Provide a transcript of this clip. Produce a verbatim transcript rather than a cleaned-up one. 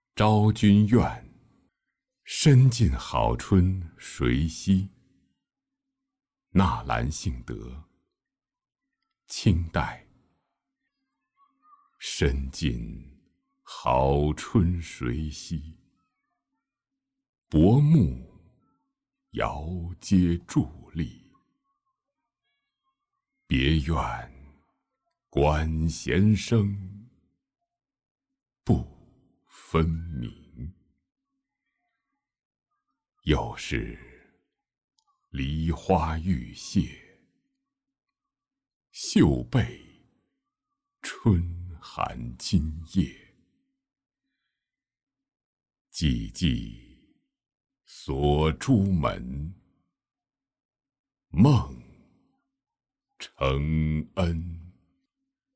昭君怨，深尽好春谁惜？纳兰性德，清代。深尽好春谁惜？薄暮遥接伫立。别院观弦声，不分明。又是梨花欲谢，绣被春寒今夜。寂寂锁朱门，梦承恩。